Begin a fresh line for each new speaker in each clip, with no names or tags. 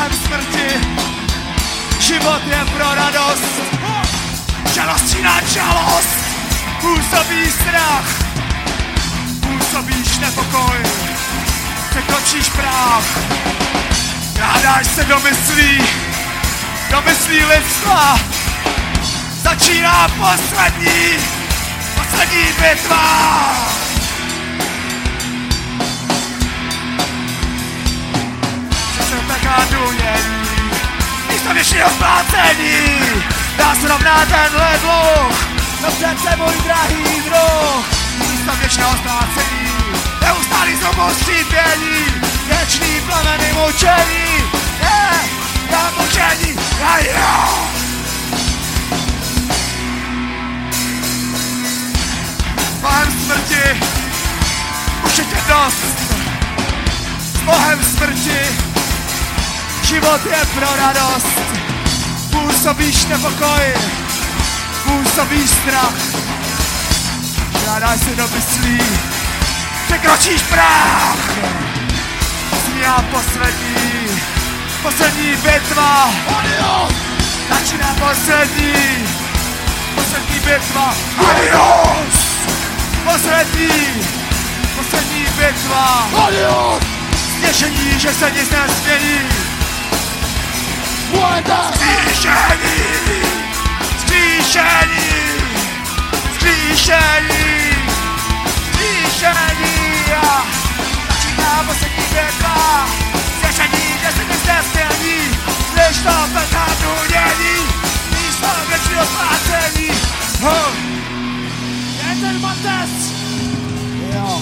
bohem smrti. Život je pro radost, žalostí na žalost. Působí strach, působíš nepokoj, překročíš práh. Krádáš se do myslí lidstva. Začíná poslední bitva. Se peká důnění, místo věčného splácení. Dá se rovná tenhle dluh, no přece můj drahý druh. Místo věčného splácení, neustálý zobostřípění, věčný plameny mučení. Já mučení, jo. Bohem smrti, už je tě dost. S bohem smrti, život je pro radost. Působíš nepokoj, působíš strach. Krádáš se do myslí, překročíš práh. Zmíná poslední bitva. Začíná poslední bitva. Adios! Poslední bitva. Stěšení, že se nic nezmění. Skříšení. Začíná poslední bitva. Stěšení, že se nic nezmění. Když to peká důnění, místo věčného splácení. Je ten matec. Jo.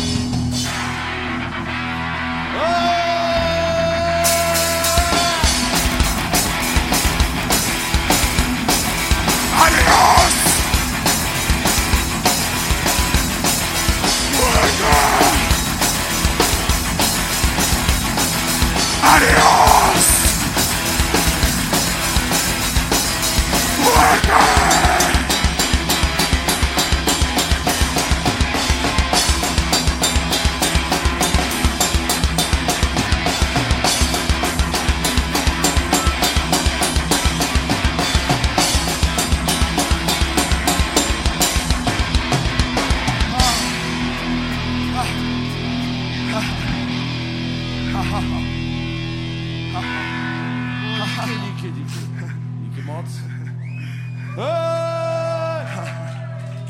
Adios! Adios!
Díky moc.